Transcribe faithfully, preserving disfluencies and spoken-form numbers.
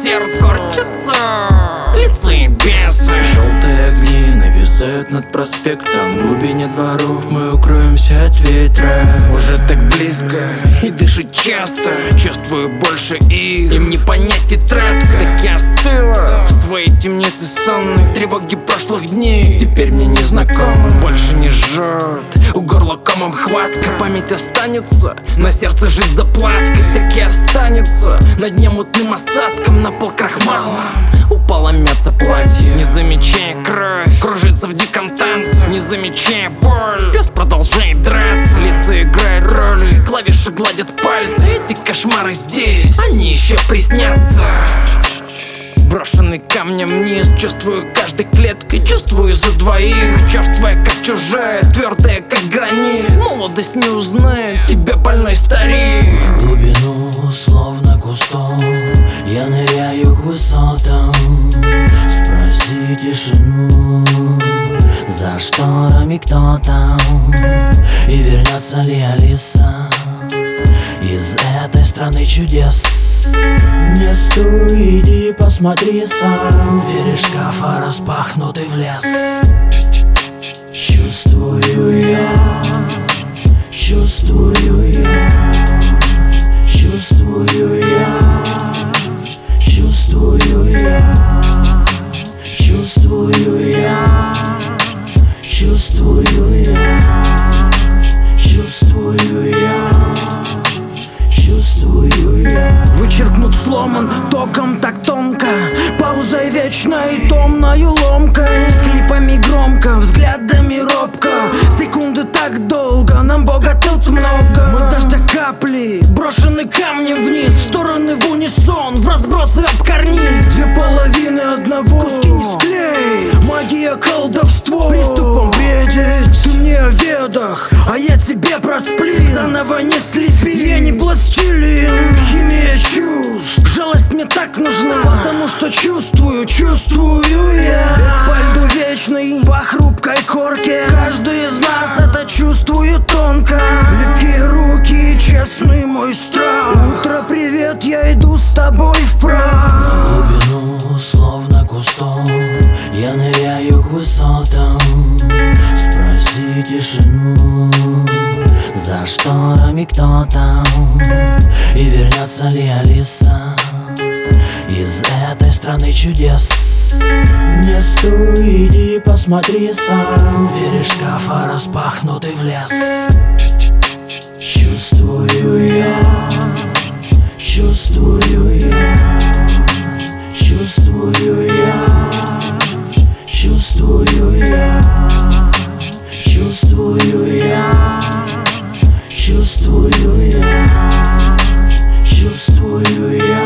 сердце корчится, лицемесы. Желтые огни нависают над проспектом. В глубине дворов мы укроемся от ветра. Уже так близко и дышит часто. Чувствую больше их, им не понять тетрадка. Так я остыла в своей темнице сонной. Тревоги прошлых дней теперь мне не знакомы. Больше не жжет, у горла комом хватка. Память останется, на сердце жить заплаткой. Так и останется на дне мутным осадком. На пол крахмалом упало мяться платье. Не замечая кровь, кружится в диком танце. Не замечая боль, пес продолжает драться. Лица играют роли, клавиши гладят пальцы. Эти кошмары здесь, они еще приснятся. Брошенный камнем вниз, чувствую каждой клеткой. Чувствую за двоих, черствая как чужая, твердая как гранит. Молодость не узнает тебя, больной старик. В глубину, словно кустом, я ныряю к высотам. Спроси тишину, за шторами кто там, и вернется ли Алиса из этой страны чудес. Не стой, иди посмотри сам. Двери шкафа распахнуты в лес. Чувствую я, чувствую я, чувствую я, чувствую я, чувствую я, чувствую я, чувствую я, чувствую я. Вычеркнут, сломан током так тонко, паузой вечной, томною ломкой. С клипами громко, взглядами робко, секунды так долго, нам Бога тут много. Мы дождя капли, брошены камни вниз, в стороны в унисон, в разбросы об карниз. Две половины одного, куски не склей, магия, колдовство. Приступом бредит, ты мне о ведах, а я тебе про сплин. Заново не слепи, я не пластилин. Химия чувств, жалость мне так нужна, потому что чувствую, чувствую я. По льду вечный, по хрупкой корке, каждый из нас это чувствует тонко. Легкие руки, честный мой страх. Утро, привет, я иду с тобой в прах. В глубину, словно кустом, я ныряю к высотам. Спроси тишину, за шторами кто там, и вернется ли Алиса из этой страны чудес. Не стой, иди посмотри сам. Двери шкафа распахнуты в лес. Чувствую я, чувствую я, чувствую я, чувствую я, чувствую я, чувствую я, чувствую я.